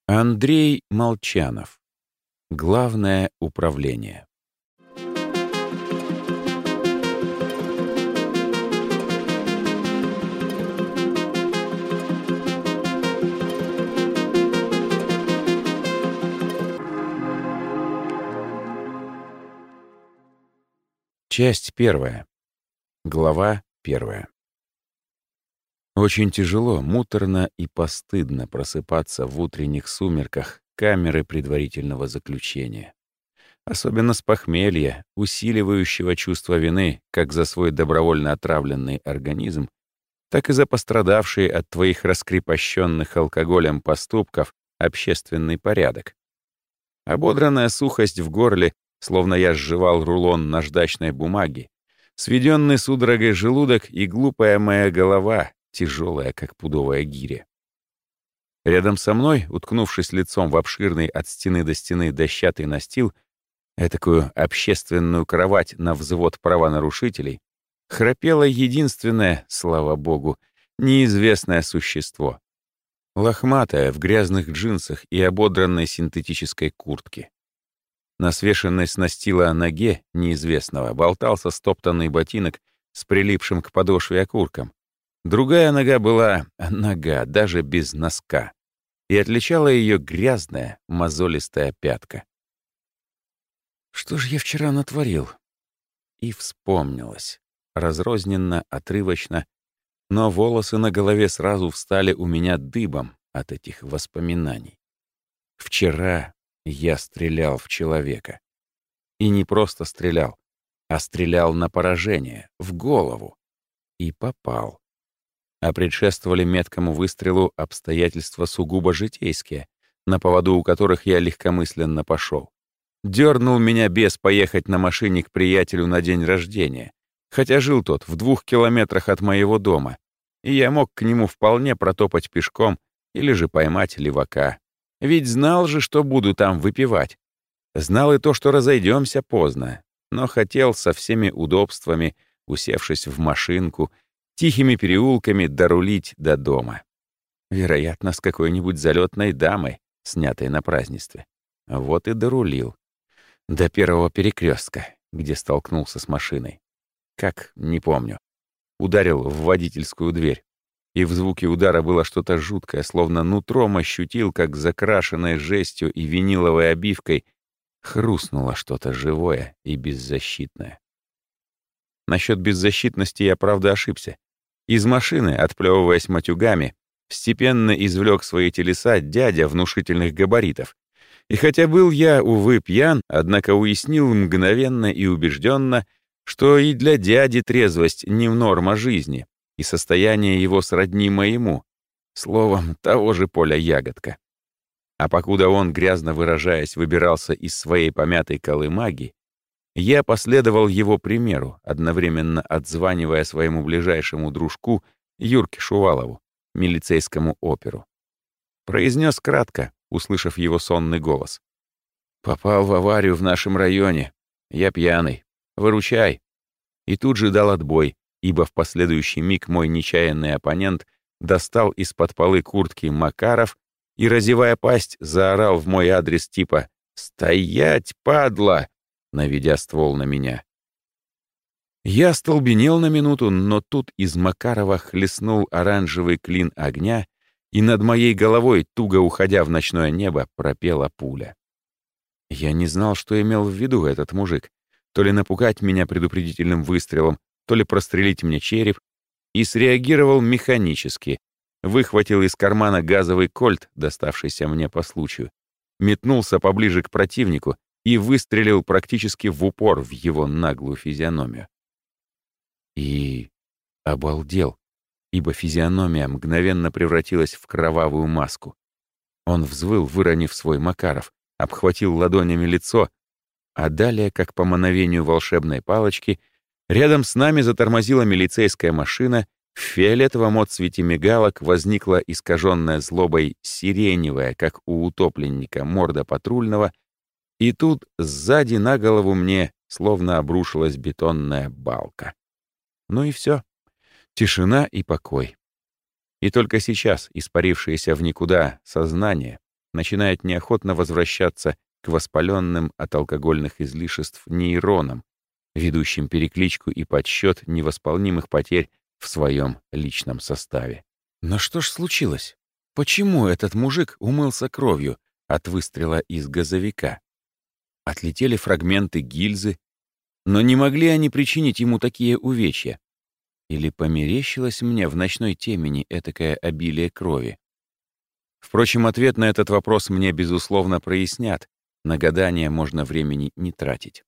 Андрей Молчанов. Главное управление. Часть первая. Глава первая. Очень тяжело, муторно и постыдно просыпаться в утренних сумерках камеры предварительного заключения. Особенно с похмелья, усиливающего чувство вины как за свой добровольно отравленный организм, так и за пострадавшие от твоих раскрепощенных алкоголем поступков общественный порядок. Ободранная сухость в горле, словно я сживал рулон наждачной бумаги, сведенный судорогой желудок и глупая моя голова, тяжелая, как пудовая гиря. Рядом со мной, уткнувшись лицом в обширный от стены до стены дощатый настил, этакую общественную кровать на взвод правонарушителей, храпело единственное, слава богу, неизвестное существо. Лохматое, в грязных джинсах и ободранной синтетической куртке. На свешенной с настила ноге неизвестного болтался стоптанный ботинок с прилипшим к подошве окурком. Другая нога была нога, даже без носка, и отличала ее грязная, мозолистая пятка. Что ж я вчера натворил? И вспомнилось. Разрозненно, отрывочно, но волосы на голове сразу встали у меня дыбом от этих воспоминаний. Вчера я стрелял в человека. И не просто стрелял, а стрелял на поражение, в голову. И попал. А предшествовали меткому выстрелу обстоятельства сугубо житейские, на поводу у которых я легкомысленно пошел. Дернул меня бес поехать на машине к приятелю на день рождения, хотя жил тот в 2 километрах от моего дома, и я мог к нему вполне протопать пешком или же поймать левака. Ведь знал же, что буду там выпивать. Знал и то, что разойдемся поздно, но хотел со всеми удобствами, усевшись в машинку, тихими переулками дорулить до дома. Вероятно, с какой-нибудь залетной дамой, снятой на празднестве. Вот и дорулил. До первого перекрестка, где столкнулся с машиной. Как, не помню. Ударил в водительскую дверь. И в звуке удара было что-то жуткое, словно нутром ощутил, как закрашенной жестью и виниловой обивкой хрустнуло что-то живое и беззащитное. Насчет беззащитности я, правда, ошибся. Из машины, отплевываясь матюгами, степенно извлек свои телеса дядя внушительных габаритов. И хотя был я, увы, пьян, однако уяснил мгновенно и убежденно, что и для дяди трезвость не норма жизни, и состояние его сродни моему, словом, того же поля ягодка. А покуда он, грязно выражаясь, выбирался из своей помятой колымаги, я последовал его примеру, одновременно отзванивая своему ближайшему дружку Юрке Шувалову, милицейскому оперу. Произнес кратко, услышав его сонный голос. «Попал в аварию в нашем районе. Я пьяный. Выручай». И тут же дал отбой, ибо в последующий миг мой нечаянный оппонент достал из-под полы куртки Макаров и, разевая пасть, заорал в мой адрес типа «Стоять, падла!», наведя ствол на меня. Я остолбенел на минуту, но тут из Макарова хлестнул оранжевый клин огня, и над моей головой, туго уходя в ночное небо, пропела пуля. Я не знал, что имел в виду этот мужик. То ли напугать меня предупредительным выстрелом, то ли прострелить мне череп, и среагировал механически. Выхватил из кармана газовый кольт, доставшийся мне по случаю, метнулся поближе к противнику и выстрелил практически в упор в его наглую физиономию. И обалдел, ибо физиономия мгновенно превратилась в кровавую маску. Он взвыл, выронив свой Макаров, обхватил ладонями лицо, а далее, как по мановению волшебной палочки, рядом с нами затормозила милицейская машина, в фиолетовом отсвете мигалок возникла искаженная злобой сиреневая, как у утопленника, морда патрульного, и тут сзади на голову мне словно обрушилась бетонная балка. Ну и все. Тишина и покой. И только сейчас испарившееся в никуда сознание, начинает неохотно возвращаться к воспаленным от алкогольных излишеств нейронам, ведущим перекличку и подсчет невосполнимых потерь в своем личном составе. Но что ж случилось? Почему этот мужик умылся кровью от выстрела из газовика? Отлетели фрагменты гильзы, но не могли они причинить ему такие увечья. Или померещилось мне в ночной темени этакое обилие крови? Впрочем, ответ на этот вопрос мне, безусловно, прояснят. На гадание можно времени не тратить.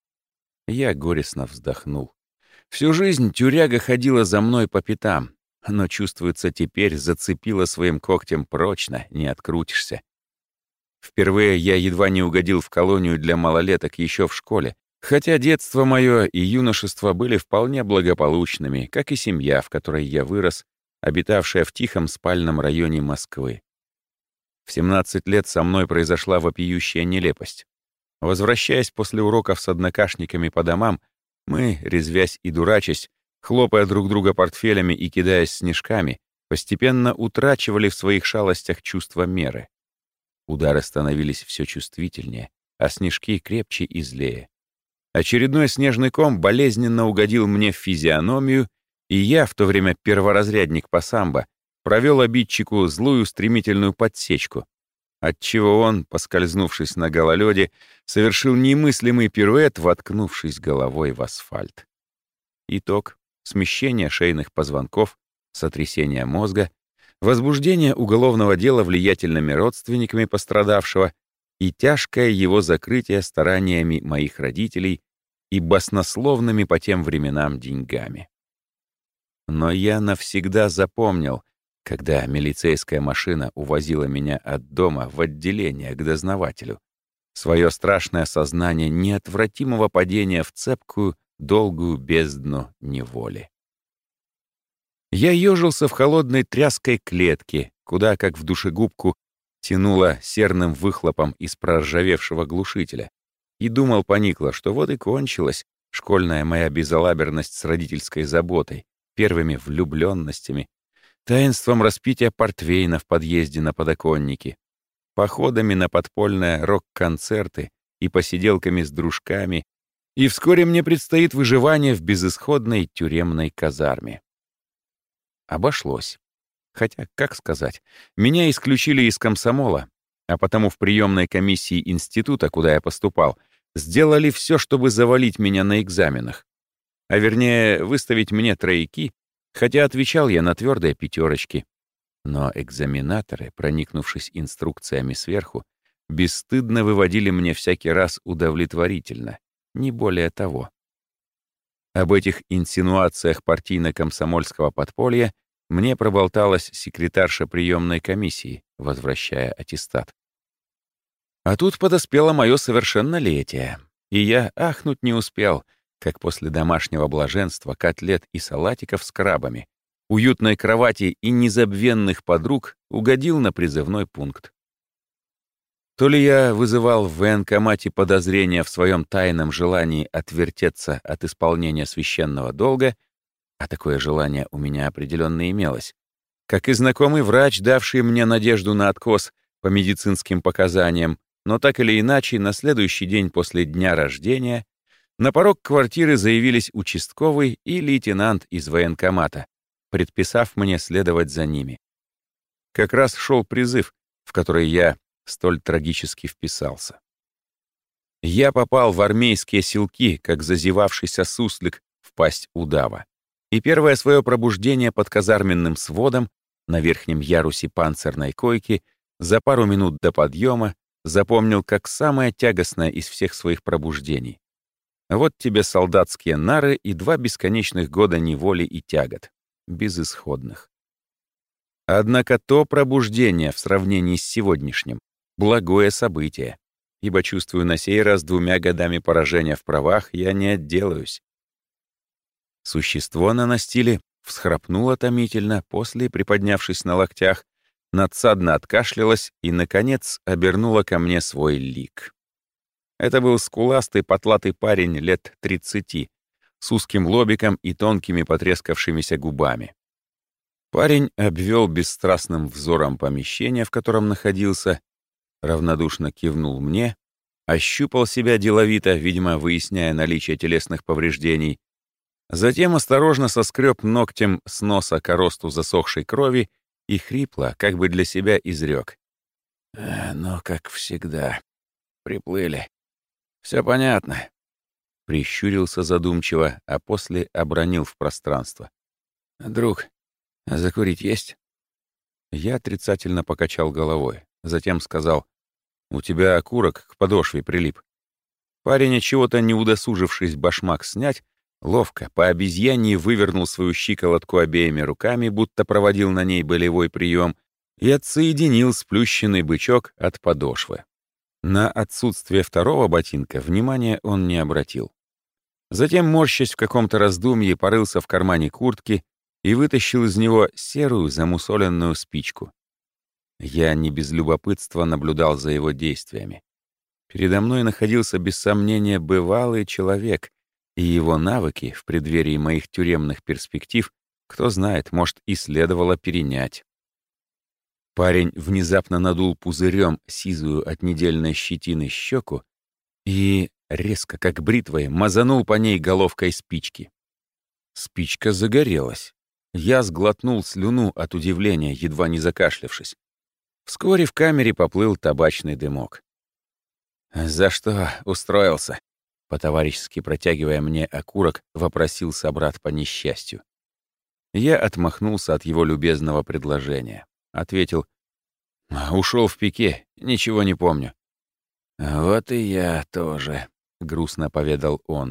Я горестно вздохнул. Всю жизнь тюряга ходила за мной по пятам, но, чувствуется, теперь зацепила своим когтем прочно, не открутишься. Впервые я едва не угодил в колонию для малолеток еще в школе, хотя детство мое и юношество были вполне благополучными, как и семья, в которой я вырос, обитавшая в тихом спальном районе Москвы. В 17 лет со мной произошла вопиющая нелепость. Возвращаясь после уроков с однокашниками по домам, мы, резвясь и дурачась, хлопая друг друга портфелями и кидаясь снежками, постепенно утрачивали в своих шалостях чувство меры. Удары становились все чувствительнее, а снежки крепче и злее. Очередной снежный ком болезненно угодил мне в физиономию, и я, в то время перворазрядник по самбо, провел обидчику злую стремительную подсечку, отчего он, поскользнувшись на гололёде, совершил немыслимый пируэт, воткнувшись головой в асфальт. Итог — смещение шейных позвонков, сотрясение мозга, возбуждение уголовного дела влиятельными родственниками пострадавшего и тяжкое его закрытие стараниями моих родителей и баснословными по тем временам деньгами. Но я навсегда запомнил, когда милицейская машина увозила меня от дома в отделение к дознавателю, свое страшное сознание неотвратимого падения в цепкую, долгую бездну неволи. Я ежился в холодной тряской клетке, куда, как в душегубку, тянуло серным выхлопом из проржавевшего глушителя, и думал поникло, что вот и кончилась школьная моя безалаберность с родительской заботой, первыми влюбленностями, таинством распития портвейна в подъезде на подоконнике, походами на подпольные рок-концерты и посиделками с дружками, и вскоре мне предстоит выживание в безысходной тюремной казарме. Обошлось. Хотя, как сказать, меня исключили из комсомола, а потому в приемной комиссии института, куда я поступал, сделали все, чтобы завалить меня на экзаменах. А вернее, выставить мне тройки, хотя отвечал я на твердые пятерочки. Но экзаменаторы, проникнувшись инструкциями сверху, бесстыдно выводили мне всякий раз удовлетворительно, не более того. Об этих инсинуациях партийно-комсомольского подполья мне проболталась секретарша приемной комиссии, возвращая аттестат. А тут подоспело мое совершеннолетие, и я ахнуть не успел, как после домашнего блаженства, котлет и салатиков с крабами, уютной кровати и незабвенных подруг угодил на призывной пункт. То ли я вызывал в военкомате подозрения в своем тайном желании отвертеться от исполнения священного долга, а такое желание у меня определенно имелось, как и знакомый врач, давший мне надежду на откос по медицинским показаниям, но так или иначе, на следующий день после дня рождения на порог квартиры заявились участковый и лейтенант из военкомата, предписав мне следовать за ними. Как раз шел призыв, в который я столь трагически вписался. Я попал в армейские селки, как зазевавшийся суслик в пасть удава. И первое свое пробуждение под казарменным сводом на верхнем ярусе панцирной койки за пару минут до подъема запомнил как самое тягостное из всех своих пробуждений. Вот тебе солдатские нары и 2 бесконечных года неволи и тягот, безысходных. Однако то пробуждение в сравнении с сегодняшним — благое событие, ибо чувствую, на сей раз 2 годами поражения в правах я не отделаюсь. Существо на настиле всхрапнуло томительно, после, приподнявшись на локтях, надсадно откашлялось и, наконец, обернуло ко мне свой лик. Это был скуластый, потлатый парень лет 30, с узким лобиком и тонкими потрескавшимися губами. Парень обвел бесстрастным взором помещение, в котором находился, равнодушно кивнул мне, ощупал себя деловито, видимо, выясняя наличие телесных повреждений, затем осторожно соскреб ногтем с носа коросту засохшей крови и хрипло, как бы для себя, изрек. «Ну, как всегда. Приплыли. Все понятно». Прищурился задумчиво, а после обронил в пространство. «Друг, закурить есть?» Я отрицательно покачал головой. Затем сказал, «У тебя окурок к подошве прилип». Парень, отчего-то не удосужившись башмак снять, ловко, по обезьяньи вывернул свою щиколотку обеими руками, будто проводил на ней болевой прием, и отсоединил сплющенный бычок от подошвы. На отсутствие второго ботинка внимания он не обратил. Затем, морщась в каком-то раздумье, порылся в кармане куртки и вытащил из него серую замусоленную спичку. Я не без любопытства наблюдал за его действиями. Передо мной находился, без сомнения, бывалый человек, и его навыки в преддверии моих тюремных перспектив, кто знает, может, и следовало перенять. Парень внезапно надул пузырем сизую от недельной щетины щеку и, резко, как бритвой, мазанул по ней головкой спички. Спичка загорелась. Я сглотнул слюну от удивления, едва не закашлявшись. Вскоре в камере поплыл табачный дымок. «За что устроился?» По-товарищески протягивая мне окурок, вопросил собрат по несчастью. Я отмахнулся от его любезного предложения. Ответил, «Ушел в пике, ничего не помню». «Вот и я тоже», — грустно поведал он.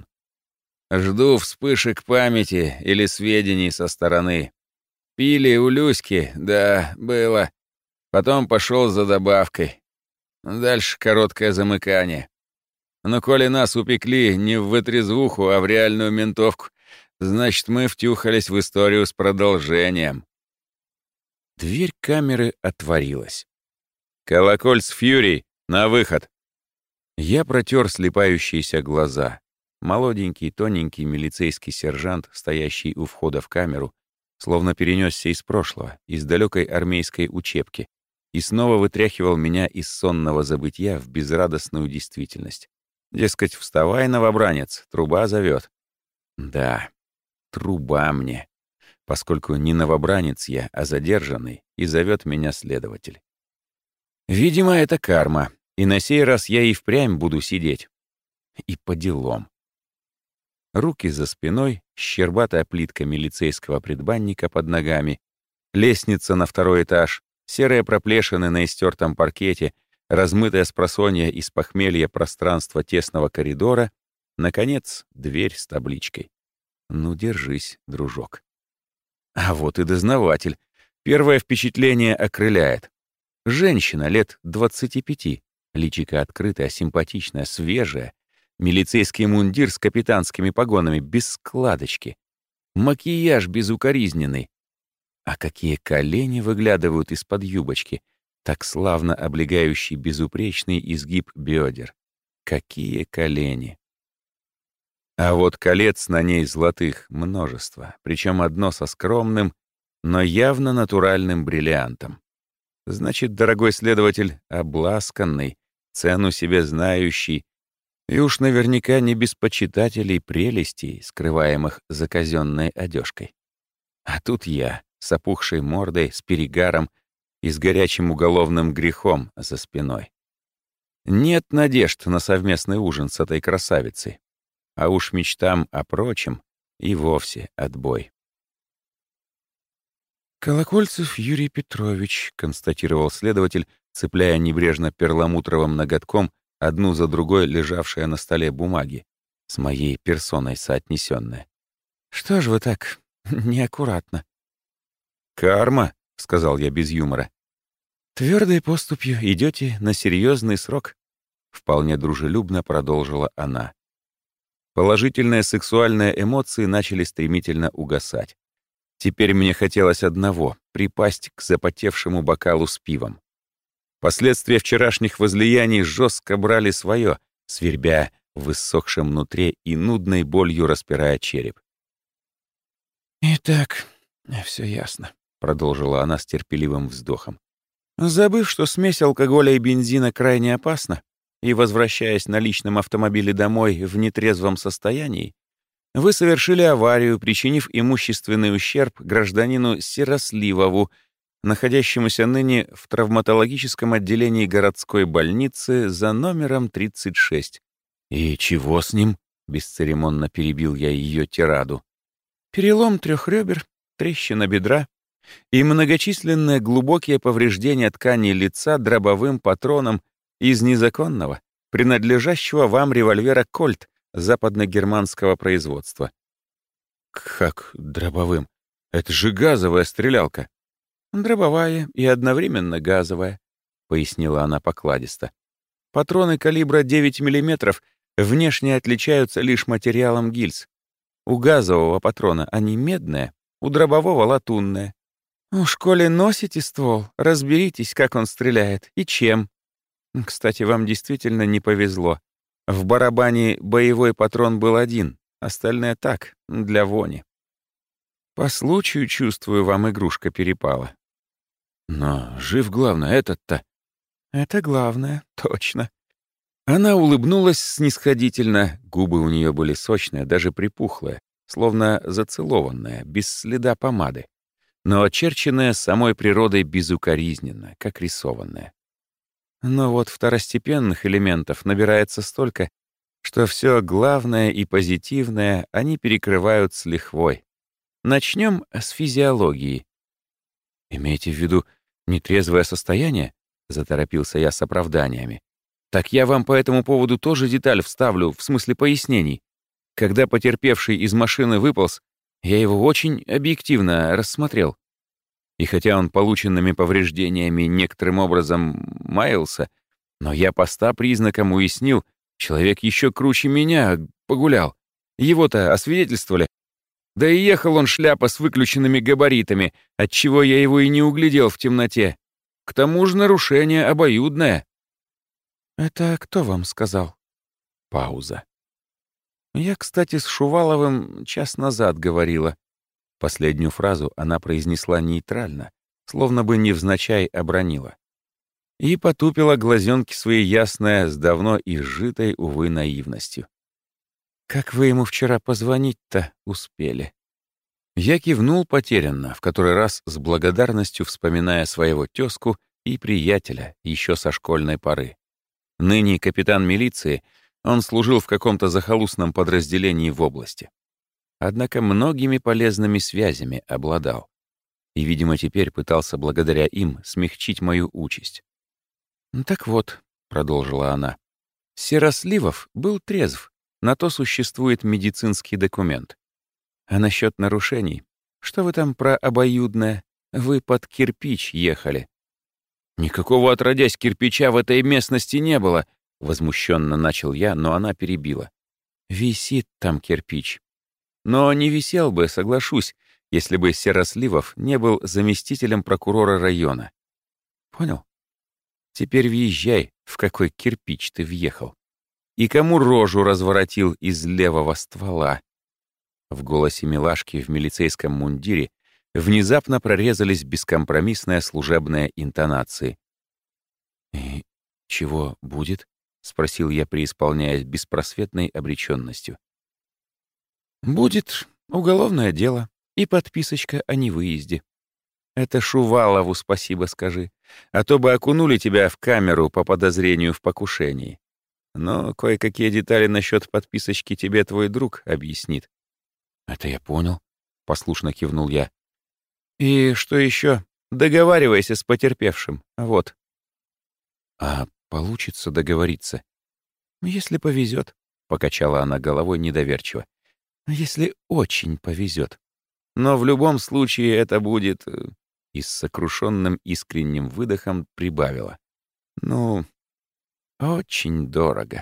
«Жду вспышек памяти или сведений со стороны. Пили у Люськи, да, было. Потом пошел за добавкой. Дальше короткое замыкание. Но коли нас упекли не в вытрезвуху, а в реальную ментовку, значит, мы втюхались в историю с продолжением». Дверь камеры отворилась. «Колокольц Фьюри, на выход!» Я протер слепающиеся глаза. Молоденький, тоненький милицейский сержант, стоящий у входа в камеру, словно перенесся из прошлого, из далекой армейской учебки, и снова вытряхивал меня из сонного забытья в безрадостную действительность. Дескать, вставай, новобранец, труба зовет. Да, труба мне, поскольку не новобранец я, а задержанный, и зовет меня следователь. Видимо, это карма, и на сей раз я и впрямь буду сидеть. И по делам. Руки за спиной, щербатая плитка милицейского предбанника под ногами, лестница на второй этаж, серые проплешины на истертом паркете, размытое спросонья из похмелья пространство тесного коридора, наконец, дверь с табличкой. Ну, держись, дружок. А вот и дознаватель. Первое впечатление окрыляет. Женщина лет 25, личико открытое, симпатичное, свежее, милицейский мундир с капитанскими погонами, без складочки, макияж безукоризненный. А какие колени выглядывают из-под юбочки, так славно облегающий безупречный изгиб бедер. Какие колени! А вот колец на ней золотых множество, причем одно со скромным, но явно натуральным бриллиантом. Значит, дорогой следователь, обласканный, цену себе знающий, и уж наверняка не без почитателей прелестей, скрываемых за казенной одежкой. А тут я, с опухшей мордой, с перегаром и с горячим уголовным грехом за спиной. Нет надежд на совместный ужин с этой красавицей. А уж мечтам о прочем и вовсе отбой. «Колокольцев Юрий Петрович», — констатировал следователь, цепляя небрежно перламутровым ноготком одну за другой лежавшие на столе бумаги, с моей персоной соотнесенные. «Что ж вы так неаккуратно?» «Карма», — сказал я без юмора. «Твердой поступью идете на серьезный срок», — вполне дружелюбно продолжила она. Положительные сексуальные эмоции начали стремительно угасать. Теперь мне хотелось одного — припасть к запотевшему бокалу с пивом. Последствия вчерашних возлияний жестко брали свое, свербя в иссохшем нутре и нудной болью распирая череп. «Итак, все ясно», — продолжила она с терпеливым вздохом. Забыв, что смесь алкоголя и бензина крайне опасна, и возвращаясь на личном автомобиле домой в нетрезвом состоянии, вы совершили аварию, причинив имущественный ущерб гражданину Серосливову, находящемуся ныне в травматологическом отделении городской больницы за номером 36. «И чего с ним?» — бесцеремонно перебил я ее тираду. «Перелом 3 ребер, трещина бедра и многочисленные глубокие повреждения ткани лица дробовым патроном из незаконного, принадлежащего вам револьвера «Кольт» западногерманского производства». «Как дробовым? Это же газовая стрелялка». «Дробовая и одновременно газовая», — пояснила она покладисто. «Патроны калибра 9 мм внешне отличаются лишь материалом гильз. У газового патрона они медные, у дробового — латунные. В школе носите ствол, разберитесь, как он стреляет и чем. Кстати, вам действительно не повезло. В барабане боевой патрон был один, остальные так, для вони. По случаю, чувствую, вам игрушка перепала». «Но жив, главное, этот-то». «Это главное, точно». Она улыбнулась снисходительно, губы у нее были сочные, даже припухлые, словно зацелованные, без следа помады, но очерченная самой природой безукоризненно, как рисованная. Но вот второстепенных элементов набирается столько, что все главное и позитивное они перекрывают с лихвой. Начнем с физиологии. «Имеете в виду нетрезвое состояние?» — заторопился я с оправданиями. «Так я вам по этому поводу тоже деталь вставлю, в смысле пояснений. Когда потерпевший из машины выполз, я его очень объективно рассмотрел. И хотя он полученными повреждениями некоторым образом маялся, но я по 100 признакам уяснил, человек еще круче меня погулял. Его-то освидетельствовали. Да и ехал он шляпа с выключенными габаритами, отчего я его и не углядел в темноте. К тому же нарушение обоюдное». «Это кто вам сказал?» Пауза. «Я, кстати, с Шуваловым час назад говорила». Последнюю фразу она произнесла нейтрально, словно бы невзначай обронила. И потупила глазенки свои ясные с давно изжитой, увы, наивностью. «Как вы ему вчера позвонить-то успели?» Я кивнул потерянно, в который раз с благодарностью вспоминая своего тезку и приятеля еще со школьной поры. Ныне капитан милиции, он служил в каком-то захолустном подразделении в области. Однако многими полезными связями обладал. И, видимо, теперь пытался благодаря им смягчить мою участь. «Так вот», — продолжила она, — «Серосливов был трезв, на то существует медицинский документ. А насчет нарушений, что вы там про обоюдное? Вы под кирпич ехали». «Никакого отродясь кирпича в этой местности не было», — возмущенно начал я, но она перебила. «Висит там кирпич. Но не висел бы, соглашусь, если бы Серосливов не был заместителем прокурора района. Понял? Теперь въезжай, в какой кирпич ты въехал. И кому рожу разворотил из левого ствола». В голосе милашки в милицейском мундире внезапно прорезались бескомпромиссные служебные интонации. «И чего будет?» — спросил я, преисполняясь беспросветной обреченностью. «Будет уголовное дело и подписочка о невыезде. Это Шувалову спасибо скажи, а то бы окунули тебя в камеру по подозрению в покушении. Но кое-какие детали насчет подписочки тебе твой друг объяснит». «Это я понял», — послушно кивнул я. «И что еще? Договаривайся с потерпевшим. Вот». «А получится договориться?» «Если повезет», — покачала она головой недоверчиво. «Если очень повезет. Но в любом случае это будет...» И с сокрушенным искренним выдохом прибавила. «Ну, очень дорого».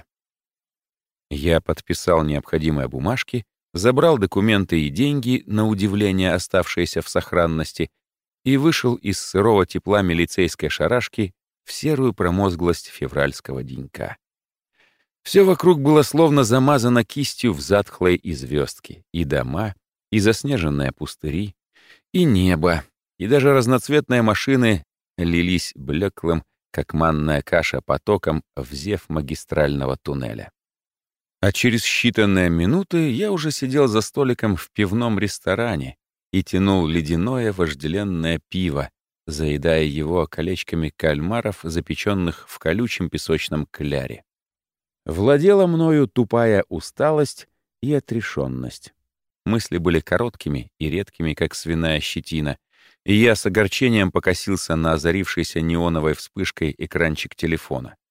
Я подписал необходимые бумажки, забрал документы и деньги, на удивление оставшиеся в сохранности, и вышел из сырого тепла милицейской шарашки в серую промозглость февральского денька. Все вокруг было словно замазано кистью в затхлой и звездки, и дома, и заснеженные пустыри, и небо, и даже разноцветные машины лились блеклым, как манная каша, потоком в зев магистрального туннеля. А через считанные минуты я уже сидел за столиком в пивном ресторане и тянул ледяное вожделенное пиво, заедая его колечками кальмаров, запеченных в колючем песочном кляре. Владела мною тупая усталость и отрешенность. Мысли были короткими и редкими, как свиная щетина, и я с огорчением покосился на озарившийся неоновой вспышкой экранчик телефона.